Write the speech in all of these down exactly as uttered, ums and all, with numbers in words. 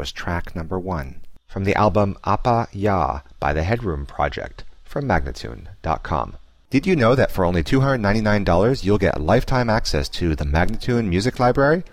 was track number one from the album Apa Ya by the Headroom Project from Magnatune dot com. Did you know that for only two hundred ninety-nine dollars you'll get lifetime access to the Magnatune Music Library?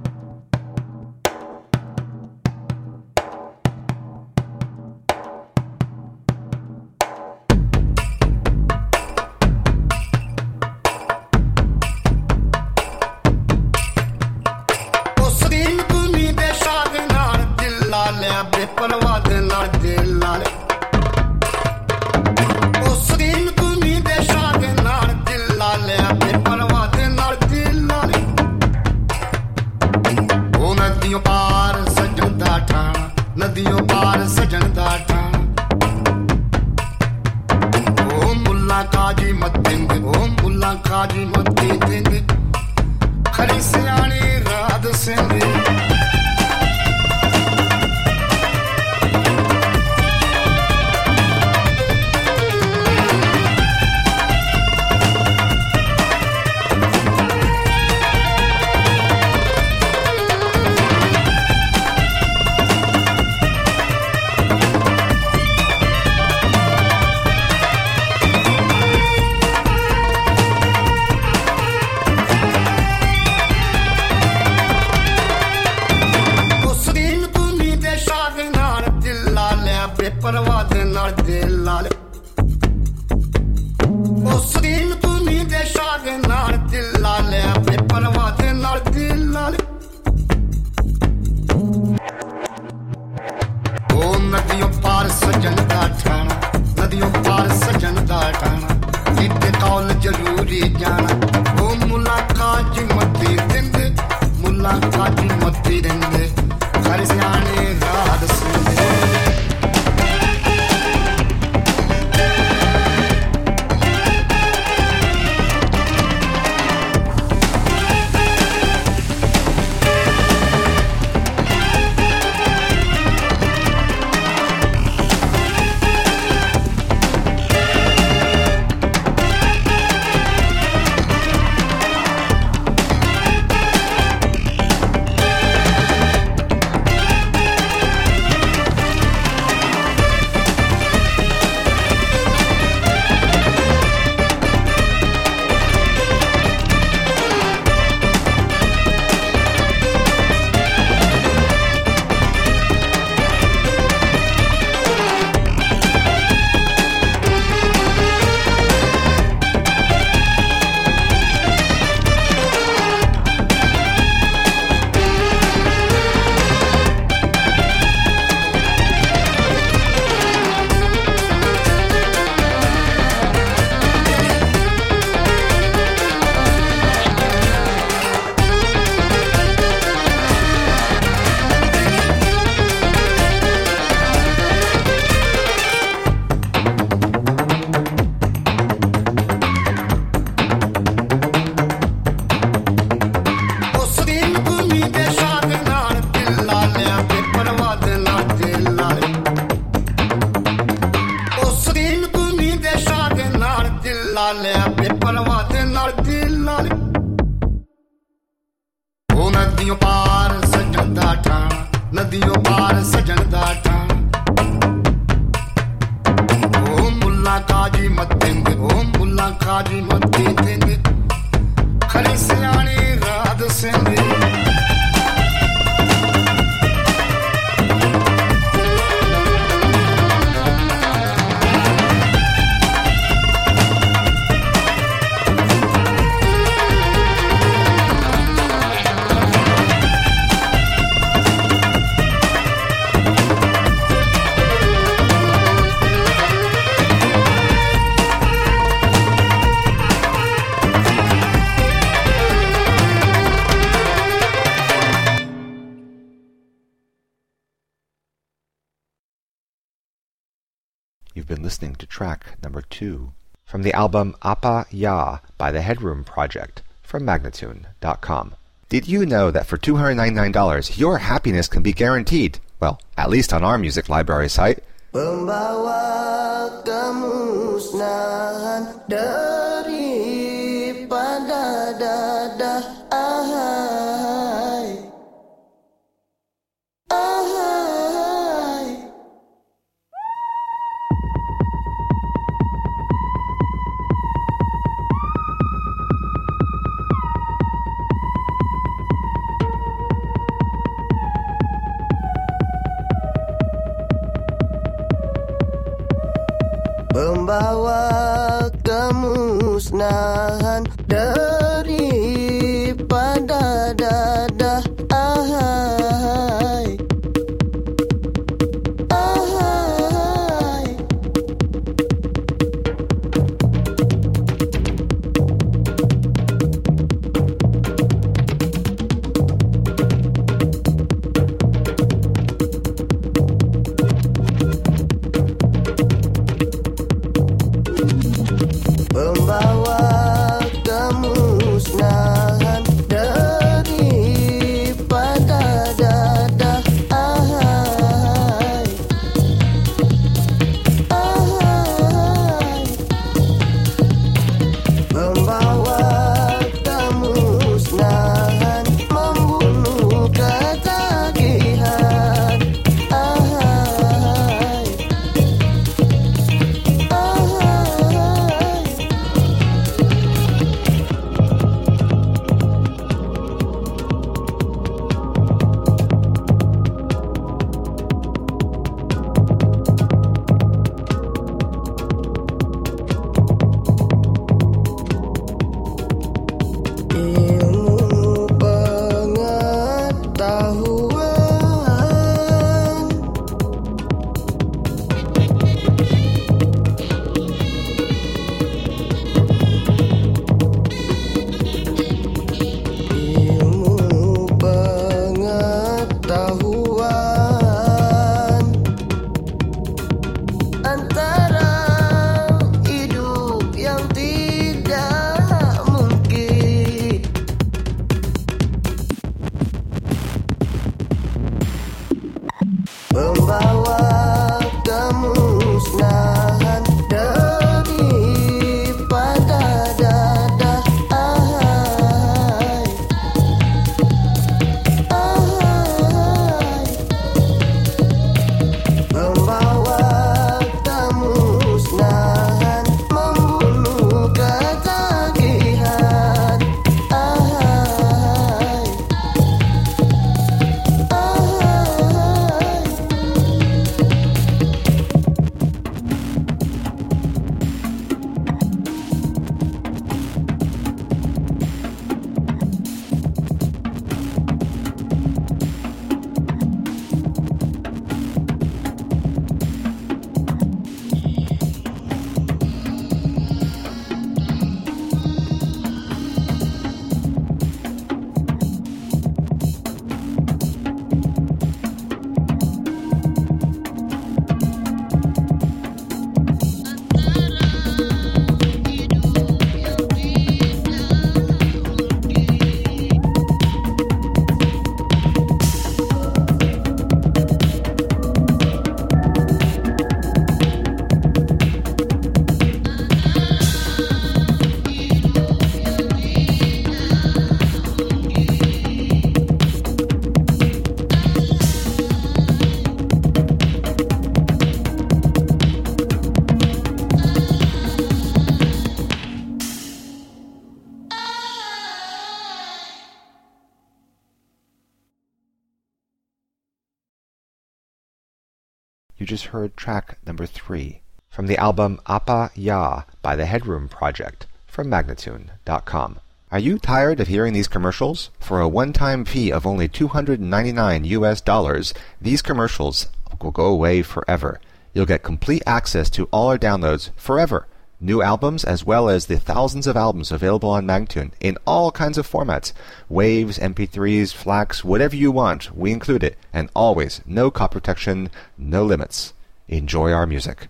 You've been listening to track number two from the album Apa Ya by the Headroom Project from Magnatune dot com. Did you know that for two hundred ninety-nine dollars your happiness can be guaranteed? Well, at least on our music library site. Membawa kemusnahan daripada dadah ahai ahai kemusnahan daripada dadah. Ahai, ahai, membawa kemusnahan daripada dadah. Ahai, ahai, membawa kemusnahan, membunuh ketagihan. Ahai, ahai, ilmu pengetahuan, ilmu pengetahuan antara hidup yang tidak mungkin. Membawa kemusnahan daripada dadah. Ahai, ahai, membawa kemusnahan, membunuh ketagihan. Ahai, ahai, You just heard track number three from the album Apa Ya by the Headroom Project from Magnatune dot com. Are you tired of hearing these commercials? For a one-time fee of only two hundred ninety-nine U S dollars, these commercials will go away forever. You'll get complete access to all our downloads forever. New albums as well as the thousands of albums available on Magnatune in all kinds of formats. Waves, M P threes, FLACs, whatever you want, we include it. And always, no copy protection, no limits. Enjoy our music.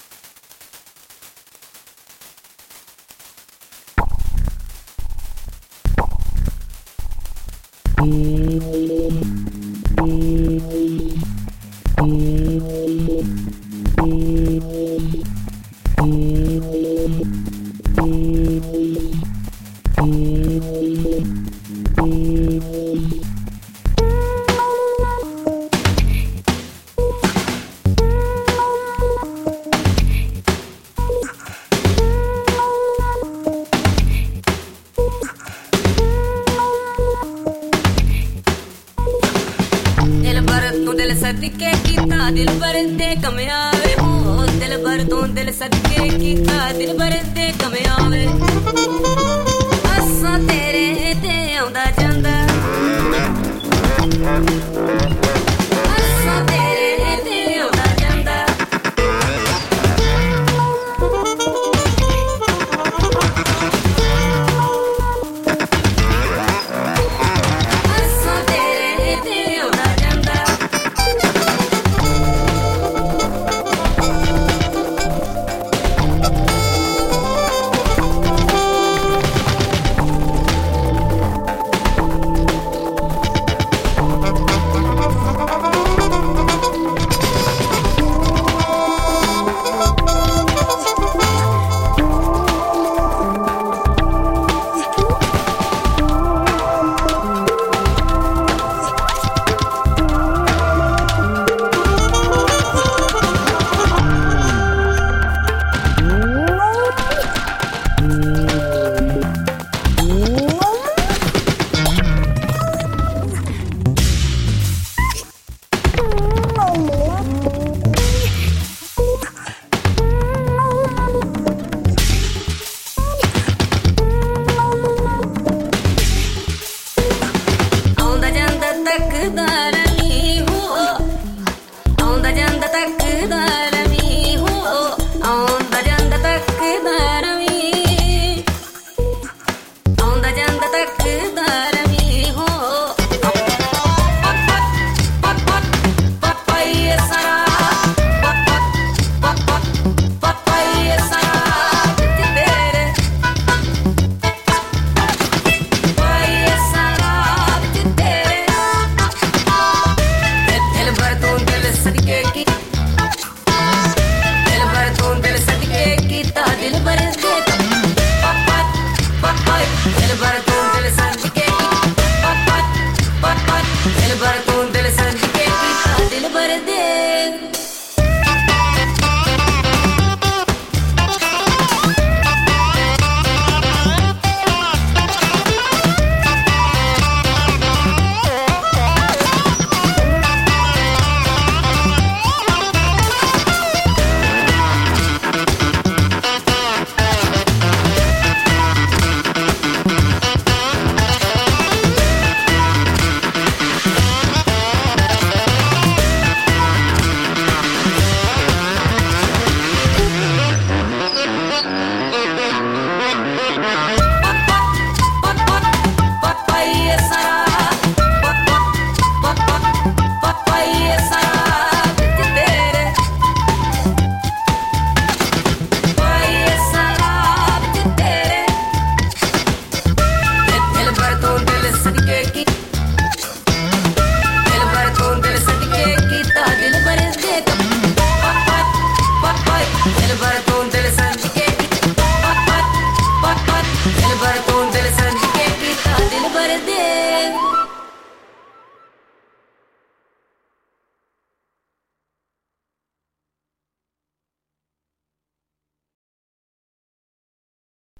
सदके कीता दिल बरदे कमयावे हो दिल भर तो दिल सदके कीता दिल बरदे कमयावे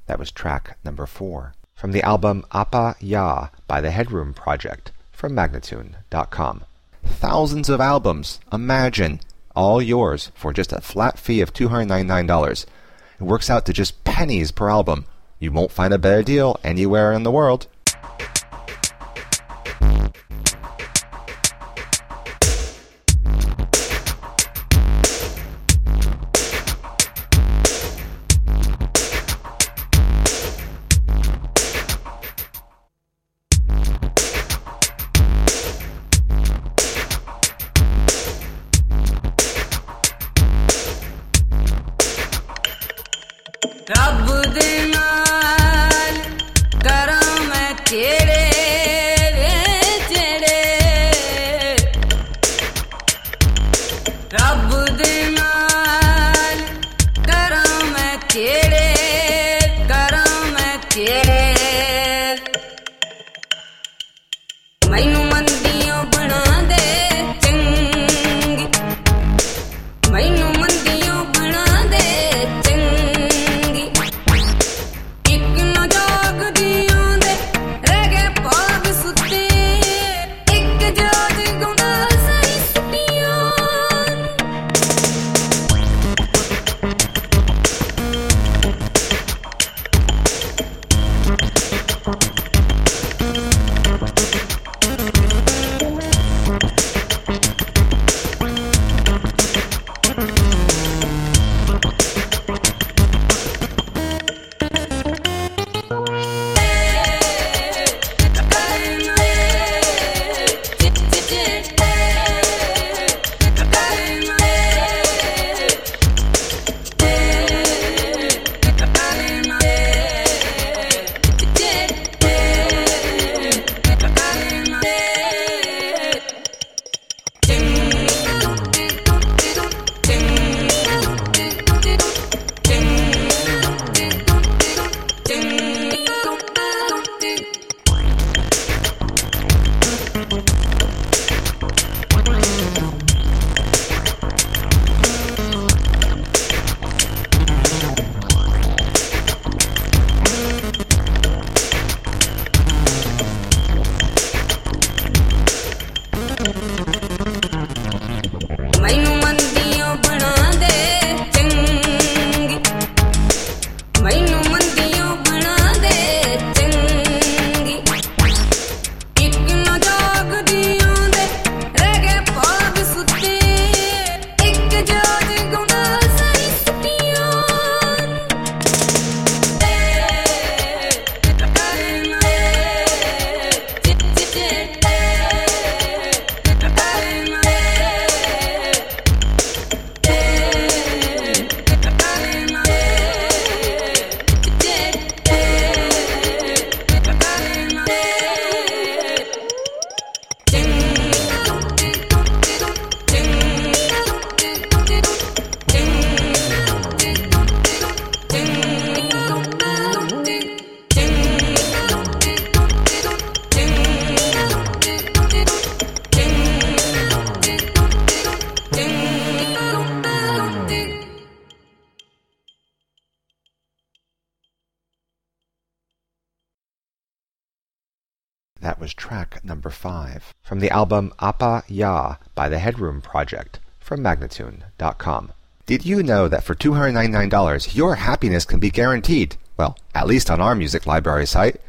That was track number four. From the album Apa Ya by the Headroom Project from Magnatune dot com. Thousands of albums, imagine, all yours for just a flat fee of two hundred ninety-nine dollars. It works out to just pennies per album. You won't find a better deal anywhere in the world. रब दे नाल करां मैं तेरे वे तेरे रब दे नाल करां मैं तेरे करां मैं तेरे मैनू मंदियों बना दे चंगी मैनू मंदियों बना दे That was track number five. From the album Apa Ya by the Headroom Project from Magnatune dot com. Did you know that for two hundred ninety-nine dollars your happiness can be guaranteed? Well, at least on our music library site.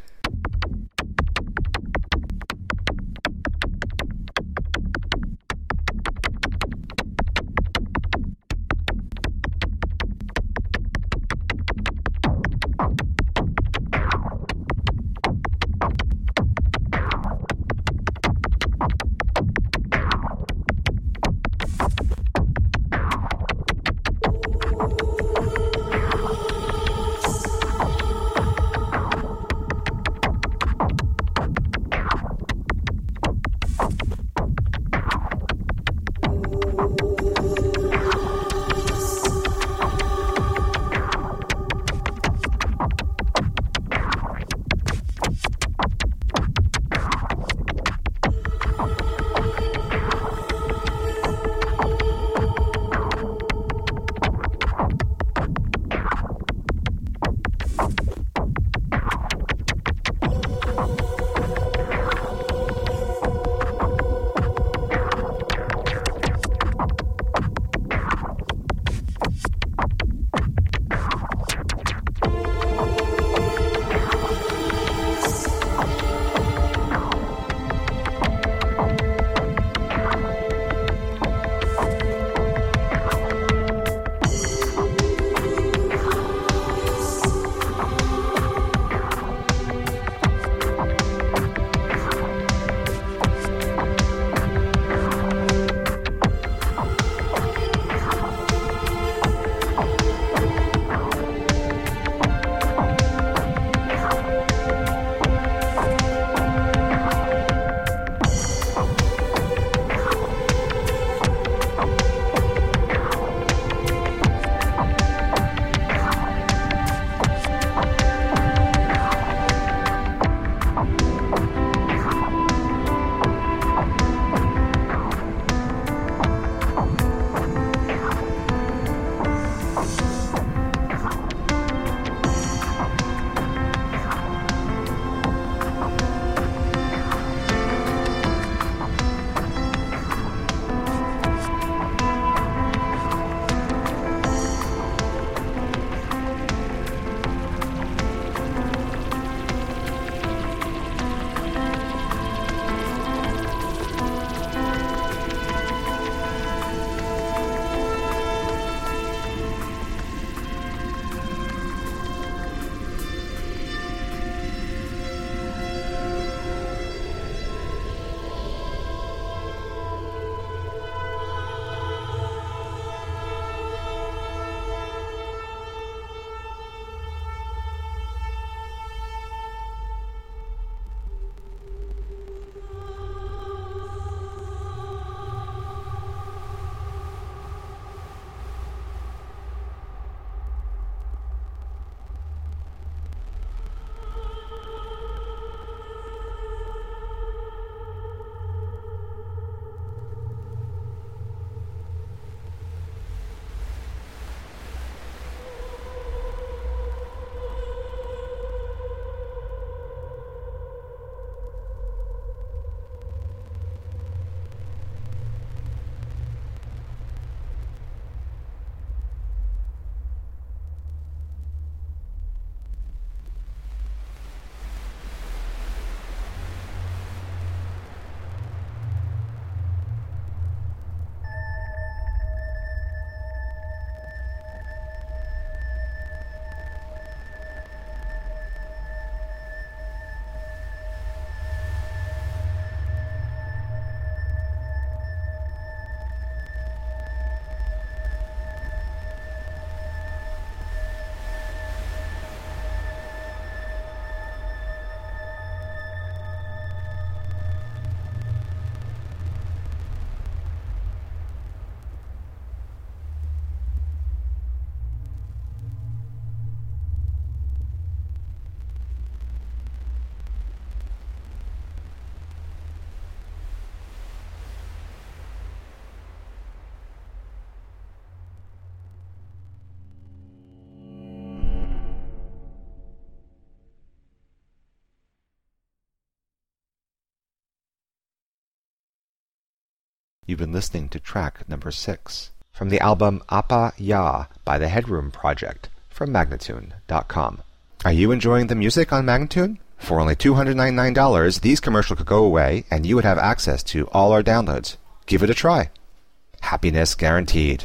You've been listening to track number six from the album Apa Ya by the Headroom Project from Magnatune dot com. Are you enjoying the music on Magnatune? For only two hundred ninety-nine dollars, these commercials could go away and you would have access to all our downloads. Give it a try. Happiness guaranteed.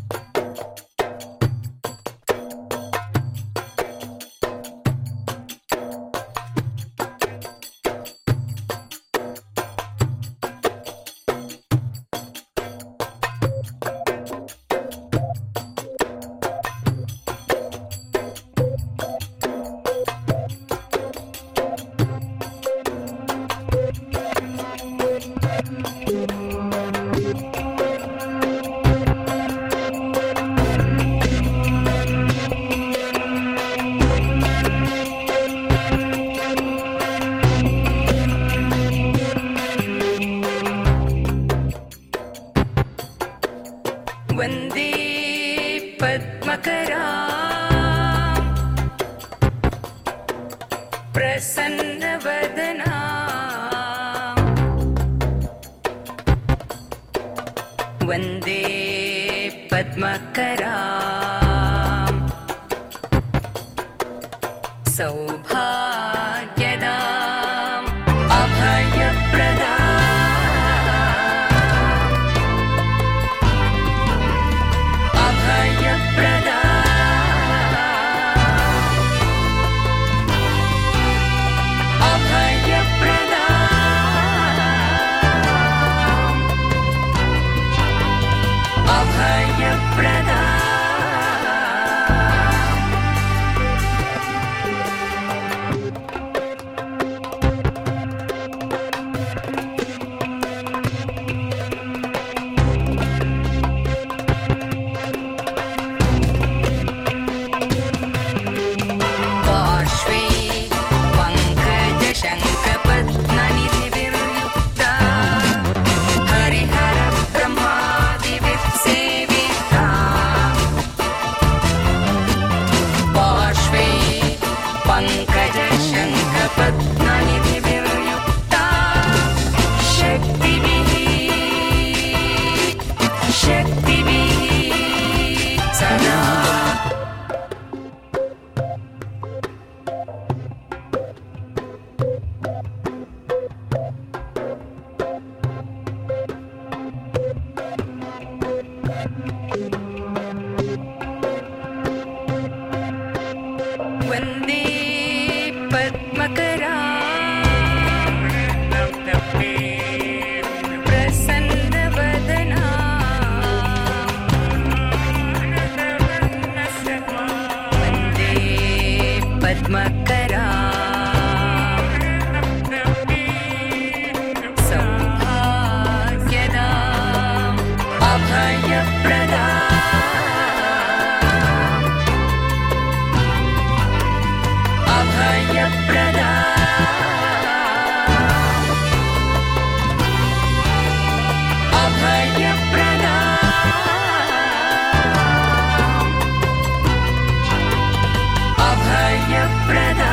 वन्दे पद्मकरा प्रसन्नवदना वन्दे पद्मकरा सौभाग्यदा अभयप्रदा अभयप्रदा अभयप्रदा अभयप्रदा पार्श्वे पङ्कजशङ्खपद्मनिधिर्युक्ता हरिहरब्रह्मादिभिः सेविता पार्श्वे पङ्कजशङ्खपद्मनिधिर्युक्ता शक्तिभिः शक्तिभिः सदा वन्दे पद्मकरा प्रसन्नवदना वन्दे पद्मकरा सौभाग्यदा अभयप्रदा अभयप्रदा अभयप्रदा अभयप्रदा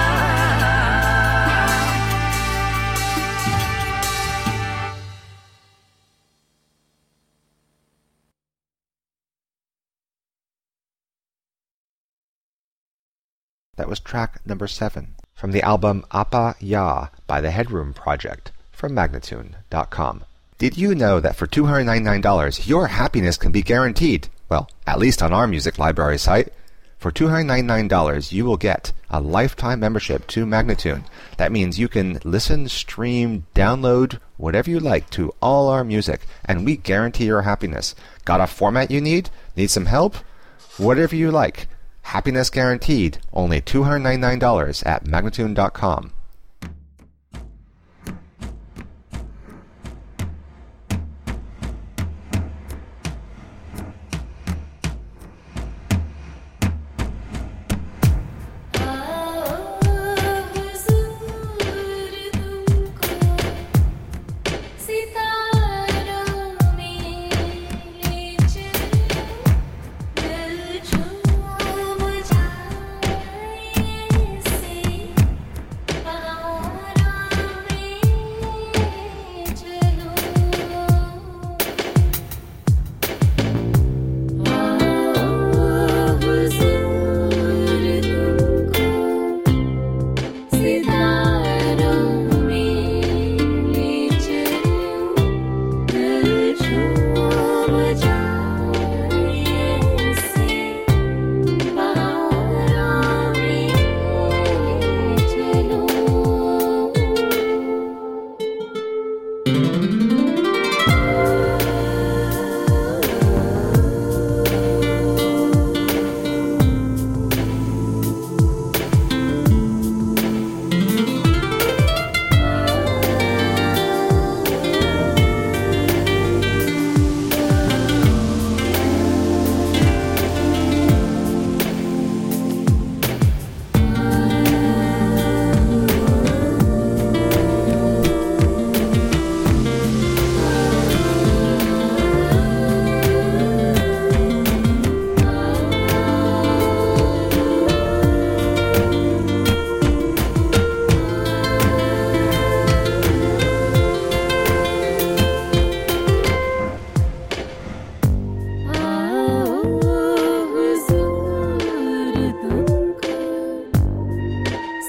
That was track number seven from the album Apa Ya by the Headroom Project from Magnatune dot com. Did you know that for two hundred ninety-nine dollars your happiness can be guaranteed? Well, at least on our music library site. For two hundred ninety-nine dollars you will get a lifetime membership to Magnatune. That means you can listen, stream, download, whatever you like to all our music, and we guarantee your happiness. Got a format you need? Need some help? Whatever you like. Happiness guaranteed, only two hundred ninety-nine dollars at Magnatune dot com. Bye.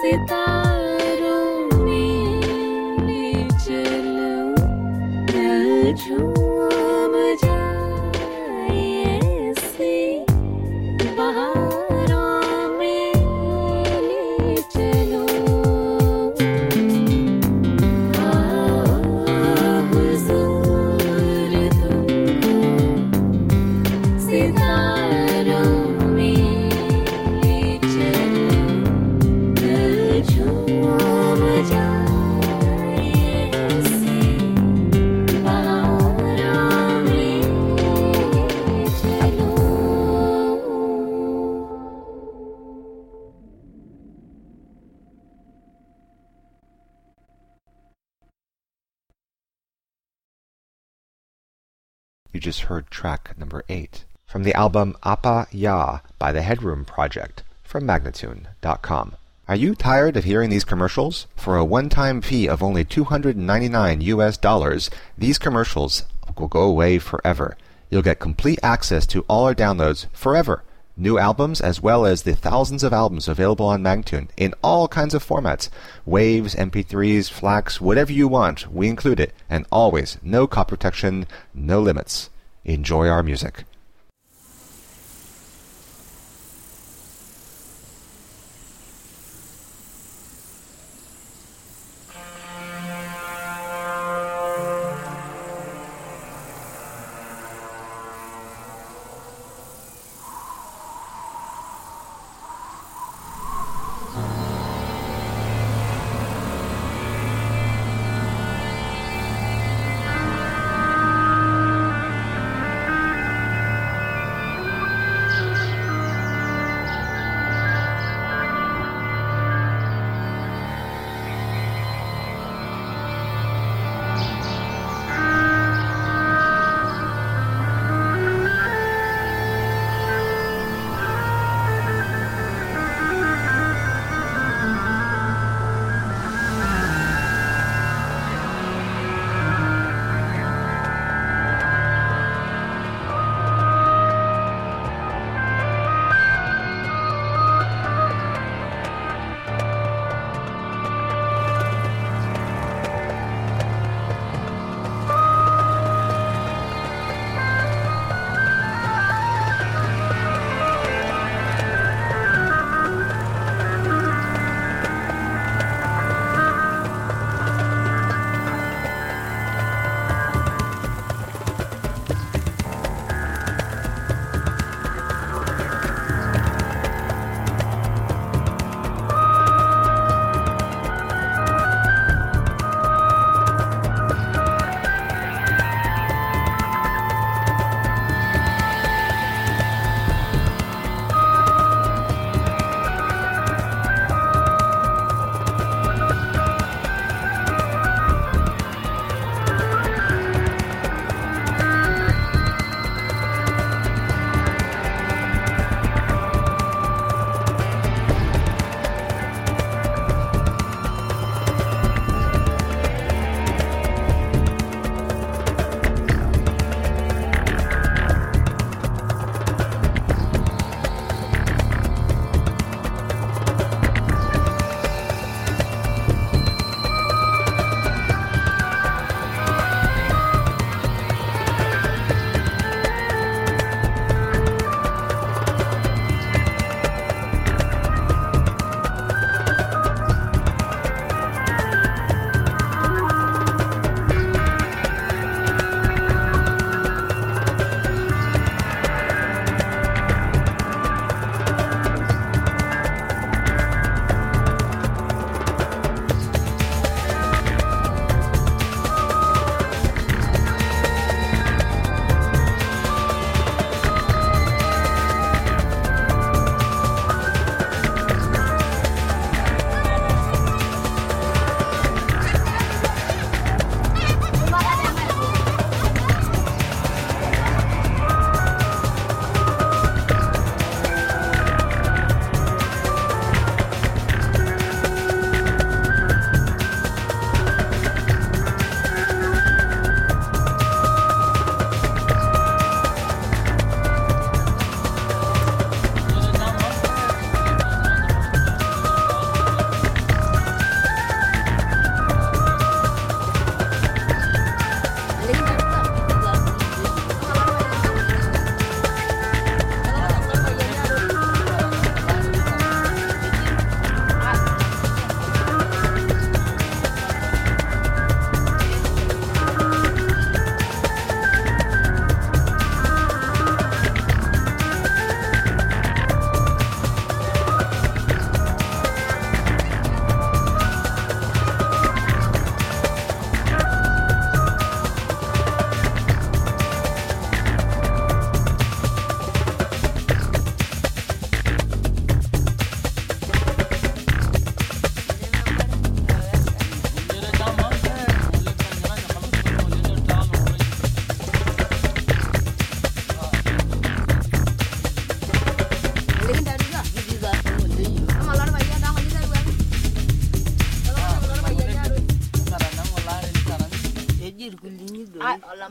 सितारों में ले चलो दिल झूम जाए ऐसे बहारों में ले चलो आओ हुजूर तुमको सितारों में ले चलो दिल झूम जाए ऐसे बहारों में ले चलो You just heard track number eight from the album Apa Ya by the Headroom Project from Magnatune dot com. Are you tired of hearing these commercials? For a one-time fee of only two hundred ninety-nine U S dollars, these commercials will go away forever. You'll get complete access to all our downloads forever. New albums as well as the thousands of albums available on Magnatune in all kinds of formats. Waves, M P threes, FLACs, whatever you want, we include it. And always, no copy protection, no limits. Enjoy our music.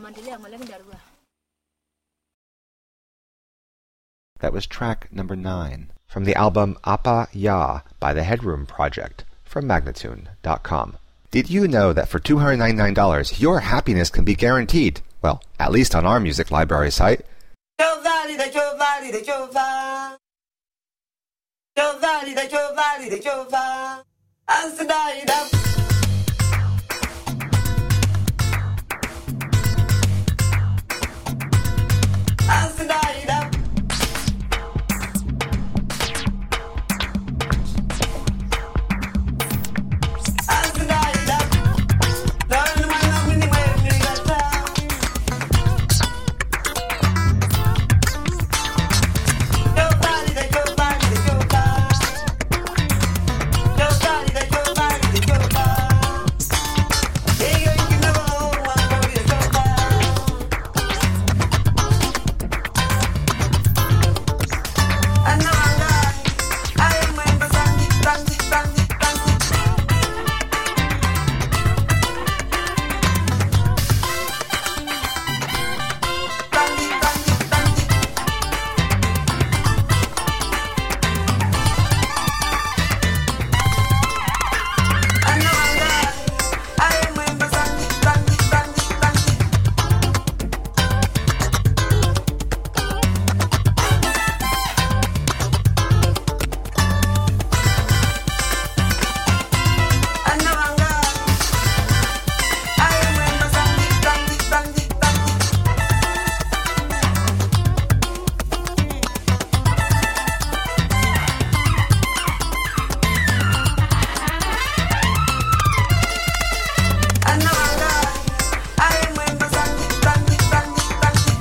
maendeleo malengo darua. That was track number nine from the album Apa Ya by the Headroom Project from Magnatune dot com. Did you know that for two hundred ninety-nine dollars your happiness can be guaranteed? Well, at least on our music library site. Giovanni da Giovanni da Giovanni. Giovanni da Giovanni da Giovanni. Ansidai da. Ansidai da. Ansidai da. Don't wanna win anywhere near that town. Giovanni da Giovanni da Giovanni. Giovanni da Giovanni da Giovanni. Hey, you can never hold one body da Giovanni. And now I'm gone. I remember Sandy, Sandy, Sandy, Sandy. Sandy, Sandy, Sandy. And now I'm gone. I remember Sandy, Sandy, Sandy, Sandy. And now I'm gone. I remember Sandy, Sandy, Sandy, Sandy. And now I'm gone. I remember Sandy, Sandy, Sandy, Sandy.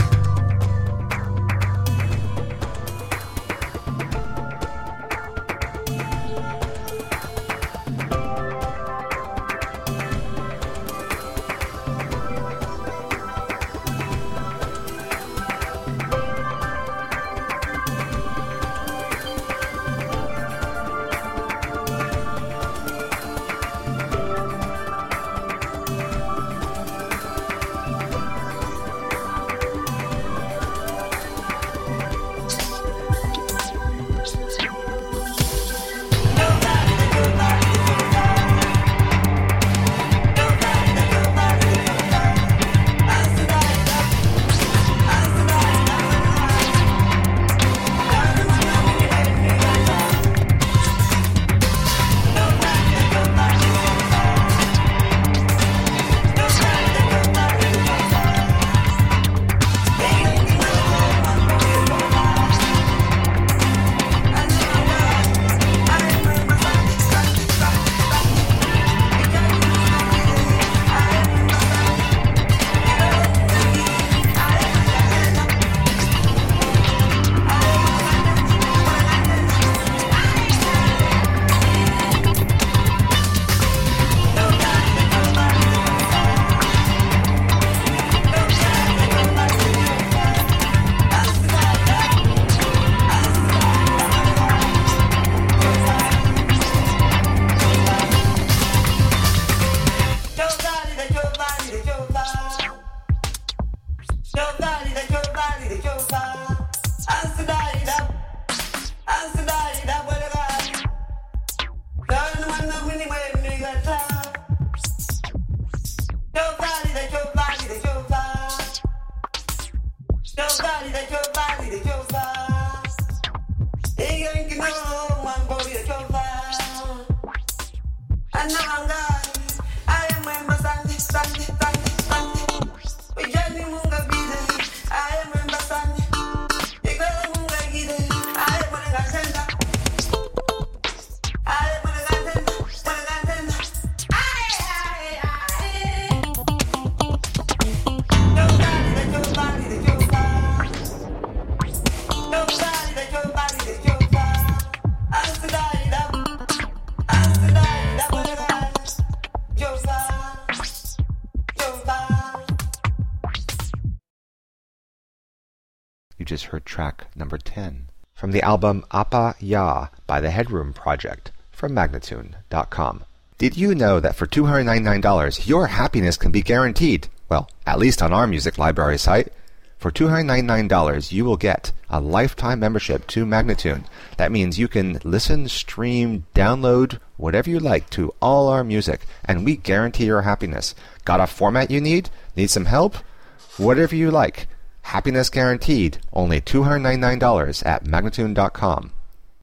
Giovanni da Giovanni da Giovanni. Giovanni da Giovanni da Giovanni. Ansidai da. Ansidai da Giovanni. Don't wanna win anywhere near that town. Giovanni da Giovanni da Giovanni. Giovanni da Giovanni da Giovanni. Hey, you can never hold one body da Giovanni. And now I'm gone. I remember Sandy, Sandy, Sandy, Sandy. We Johnny Munga Bide. I remember Sandy. You go Munga Gide. I remember Gantenda. I remember Gantenda. Gantenda. Aye, aye, aye. Giovanni da Giovanni da Giovanni. Giovanni da Giovanni da Giovanni. Ansidai da. Ansidai da Giovanni. Giovanni. Giovanni. You just heard track number ten from the album Apa Ya by the Headroom Project from Magnatune dot com. Did you know that for two hundred ninety-nine dollars your happiness can be guaranteed? Well, at least on our music library site. For two hundred ninety-nine dollars, you will get a lifetime membership to Magnatune. That means you can listen, stream, download, whatever you like to all our music, and we guarantee your happiness. Got a format you need? Need some help? Whatever you like. Happiness guaranteed. Only two hundred ninety-nine dollars at Magnatune dot com.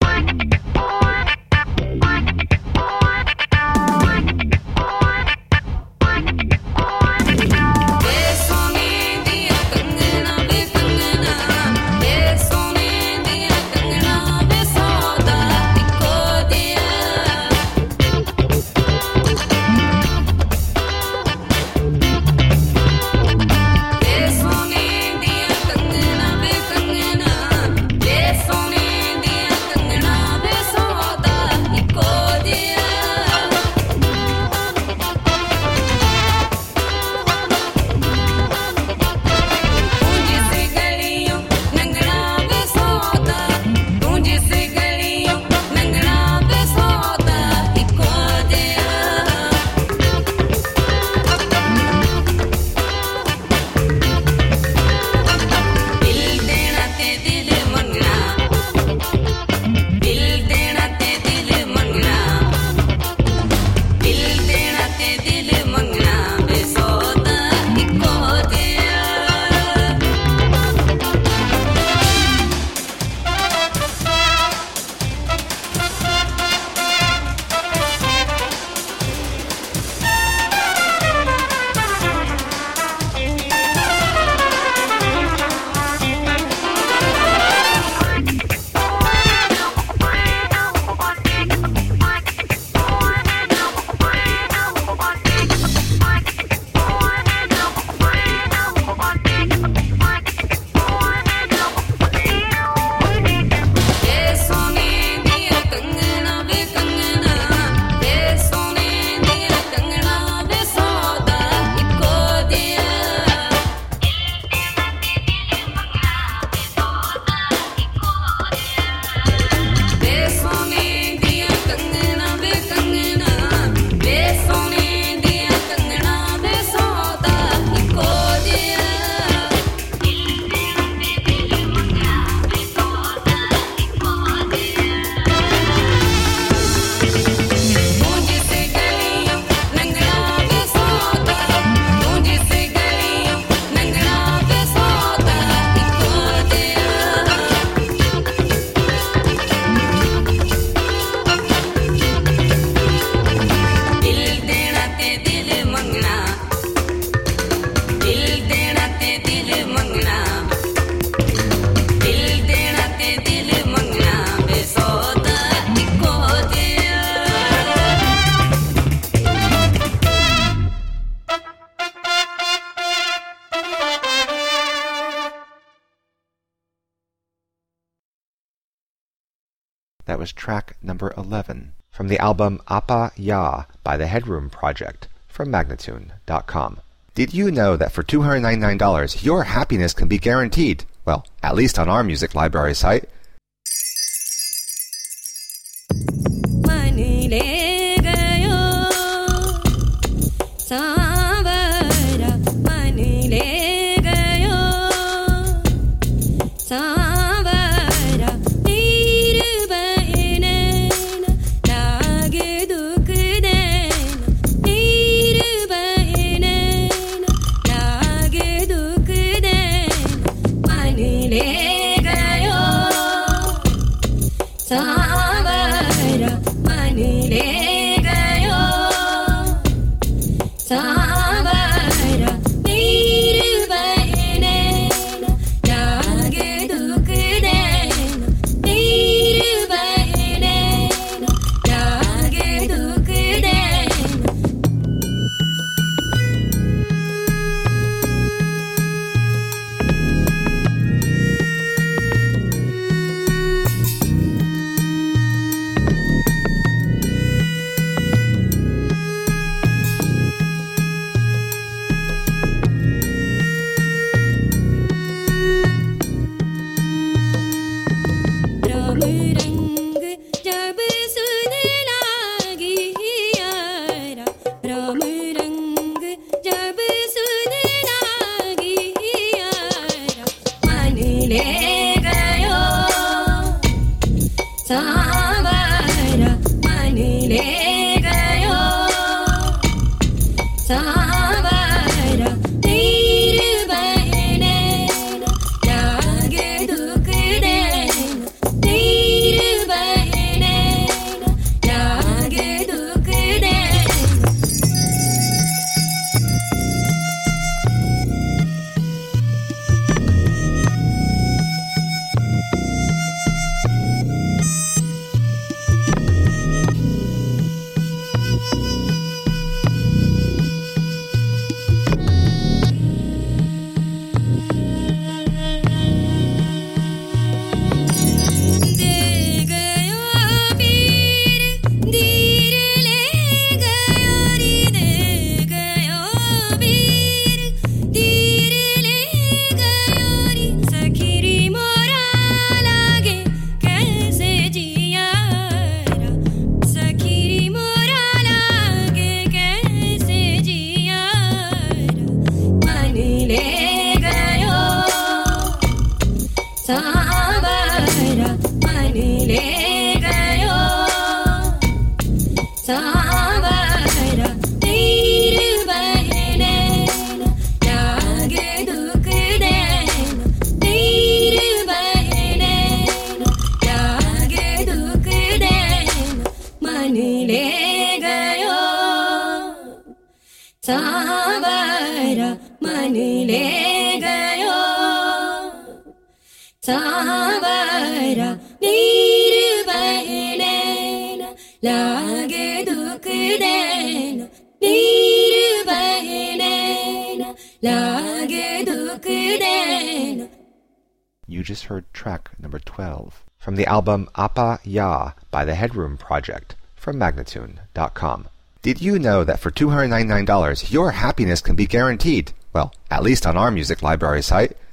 That was track number eleven from the album Apa Ya by the Headroom Project from Magnatune dot com. Did you know that for two hundred ninety-nine dollars your happiness can be guaranteed? Well, at least on our music library site. ले गयो सावरा तीर बहने लागे दुख देना तीर बहने लागे दुख देना सावरा मन ले गयो सावरा तीर बहने लागे दुख देना तीर बहने लागे दुख देना मन ले गयो सावरा मन ले गयो सावरा तीर बहने लागे दुख देना तीर बहने लागे दुख देना. You just heard track number twelve from the album Appa Ya by the Headroom Project from Magnatune dot com. Did you know that for two hundred ninety-nine dollars your happiness can be guaranteed? Well, at least on our music library site.